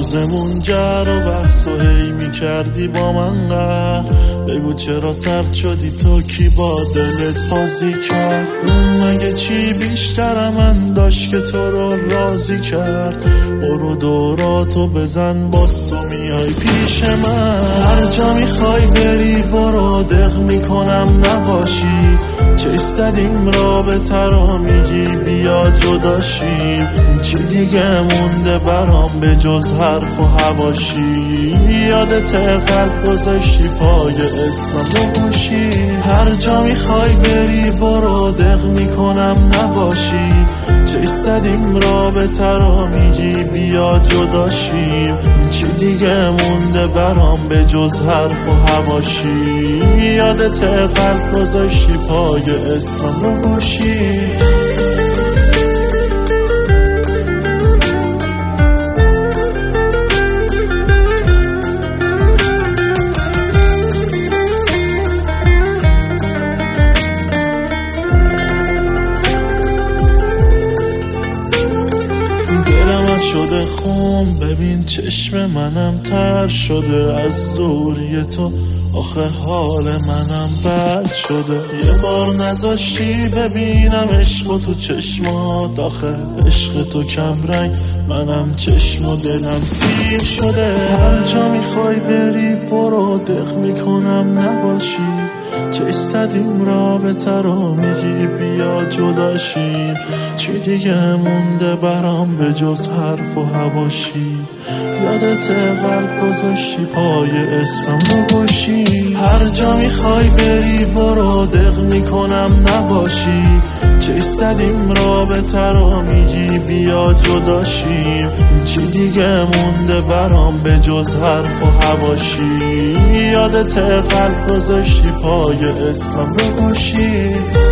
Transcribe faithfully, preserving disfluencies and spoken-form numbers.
روزمون جر و بحث و هی می کردی با من قهر. بگو چرا سرد شدی تو، کی با دلت بازی کرد؟ اون مگه چی بیشتر من داشت که تو رو راضی کرد؟ برو دوراتو بزن باز تو میای پیش من. هر جا میخوای بری برو، دق میکنم نباشی. چش زدیم رابطه رو میگی بیا جداشیم. چی دیگه مونده برام به جز حرف و حواشی؟ یادت قلب گذاشتی پای اسمم رو گوشی. هر جا میخوای بری برو، دق میکنم نباشی. چش زدیم رابطه رو میگی بیا جداشیم. چی دیگه مونده برام به جز حرف و حواشی؟ یادت قلب گذاشتی پای اسمم رو گوشی. شده خون، ببین چشم منم تر شده از دوری تو. آخه حال منم بد شده. یه بار نذاشتی ببینم عشق تو چشمات. آخه عشق تو کم رنگ، منم چشم و دلم سیر شده. هر جا میخوای بری برو، دق میکنم نباشی. چش زدیم رابطه رو میگی بیا جداشیم. چی دیگه مونده برام به جز حرف و حواشی؟ یادت قلب گذاشتی پای اسمم رو گوشی. هر جا میخوای بری برو، دق میکنم نباشی. چش زدیم رابطه رو میگی بیا جداشیم. چی دیگه مونده برام به جز حرف و حواشی؟ یادت قلب گذاشتی پای اسمم رو گوشی.